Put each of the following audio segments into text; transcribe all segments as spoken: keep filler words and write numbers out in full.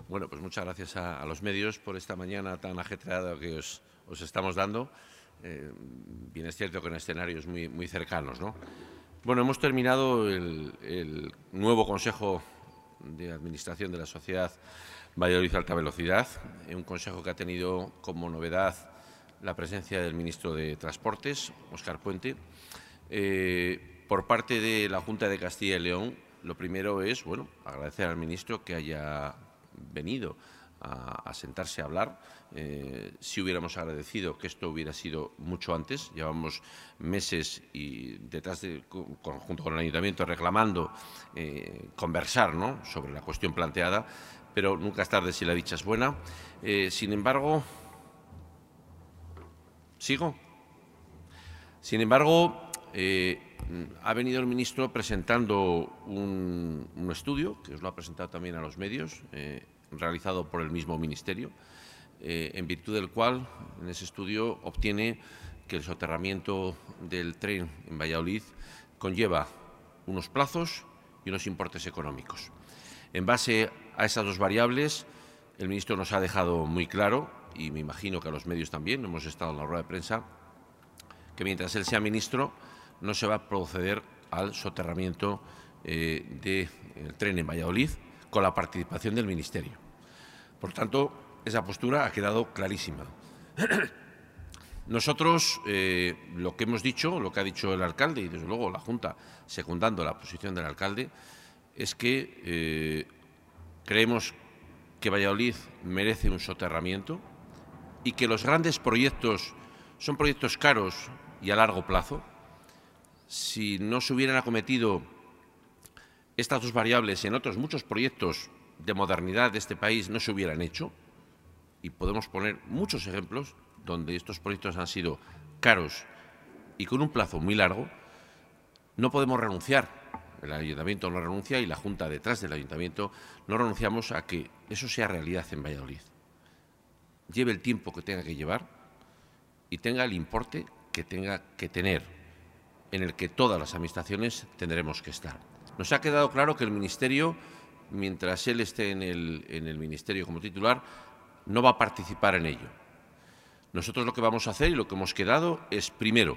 Bueno, pues muchas gracias a, a los medios por esta mañana tan ajetreada que os, os estamos dando. Eh, bien es cierto que en escenarios muy, muy cercanos, ¿no? Bueno, hemos terminado el, el nuevo Consejo de Administración de la Sociedad Valladolid Alta Velocidad, un consejo que ha tenido como novedad la presencia del ministro de Transportes, Óscar Puente. Eh, por parte de la Junta de Castilla y León, lo primero es, bueno, agradecer al ministro que haya venido a, a sentarse a hablar. Eh, si hubiéramos agradecido que esto hubiera sido mucho antes, llevamos meses y detrás de, con, junto con el ayuntamiento reclamando eh, conversar, ¿no?, sobre la cuestión planteada, pero nunca es tarde si la dicha es buena. Eh, sin embargo, ¿sigo? Sin embargo, eh, ha venido el ministro presentando un, un estudio, que os lo ha presentado también a los medios, eh, realizado por el mismo ministerio, eh, en virtud del cual, en ese estudio, obtiene que el soterramiento del tren en Valladolid conlleva unos plazos y unos importes económicos. En base a esas dos variables, el ministro nos ha dejado muy claro, y me imagino que a los medios también, hemos estado en la rueda de prensa, que mientras él sea ministro no se va a proceder al soterramiento eh, del tren en Valladolid con la participación del ministerio. Por tanto, esa postura ha quedado clarísima. Nosotros, eh, lo que hemos dicho, lo que ha dicho el alcalde y desde luego la Junta, secundando la posición del alcalde, es que eh, creemos que Valladolid merece un soterramiento y que los grandes proyectos son proyectos caros y a largo plazo. Si no se hubieran acometido estas dos variables en otros muchos proyectos de modernidad de este país, no se hubieran hecho, y podemos poner muchos ejemplos donde estos proyectos han sido caros y con un plazo muy largo. No podemos renunciar, el ayuntamiento no renuncia y la Junta detrás del ayuntamiento no renunciamos a que eso sea realidad en Valladolid. Lleve el tiempo que tenga que llevar y tenga el importe que tenga que tener, en el que todas las administraciones tendremos que estar. Nos ha quedado claro que el Ministerio, mientras él esté en el, en el Ministerio como titular, no va a participar en ello. Nosotros lo que vamos a hacer y lo que hemos quedado es, primero,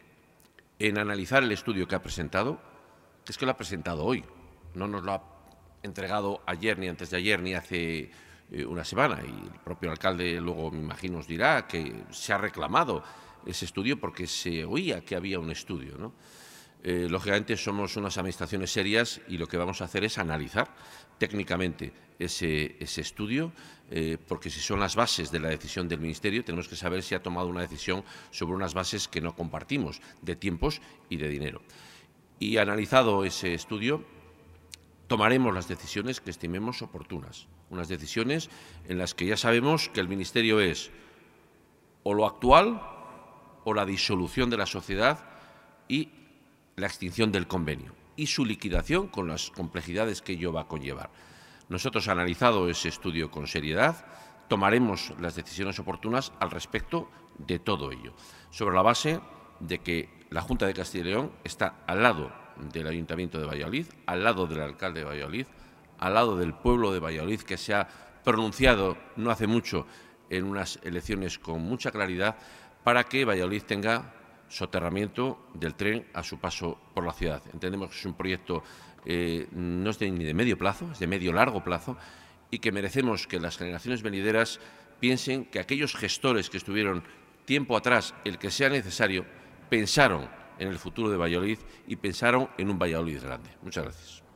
en analizar el estudio que ha presentado, que es que lo ha presentado hoy, no nos lo ha entregado ayer, ni antes de ayer, ni hace eh, una semana, y el propio alcalde luego, me imagino, os dirá que se ha reclamado ese estudio porque se oía que había un estudio, ¿no? Eh, lógicamente somos unas administraciones serias y lo que vamos a hacer es analizar técnicamente ese, ese estudio, eh, porque si son las bases de la decisión del Ministerio, tenemos que saber si ha tomado una decisión sobre unas bases que no compartimos, de tiempos y de dinero. Y analizado ese estudio, tomaremos las decisiones que estimemos oportunas, unas decisiones en las que ya sabemos que el Ministerio es o lo actual o la disolución de la sociedad y la extinción del convenio y su liquidación con las complejidades que ello va a conllevar. Nosotros, analizado ese estudio con seriedad, tomaremos las decisiones oportunas al respecto de todo ello, sobre la base de que la Junta de Castilla y León está al lado del Ayuntamiento de Valladolid, al lado del alcalde de Valladolid, al lado del pueblo de Valladolid, que se ha pronunciado no hace mucho en unas elecciones con mucha claridad para que Valladolid tenga soterramiento del tren a su paso por la ciudad. Entendemos que es un proyecto eh, no es de, ni de medio plazo, es de medio largo plazo, y que merecemos que las generaciones venideras piensen que aquellos gestores que estuvieron tiempo atrás, el que sea necesario, pensaron en el futuro de Valladolid y pensaron en un Valladolid grande. Muchas gracias.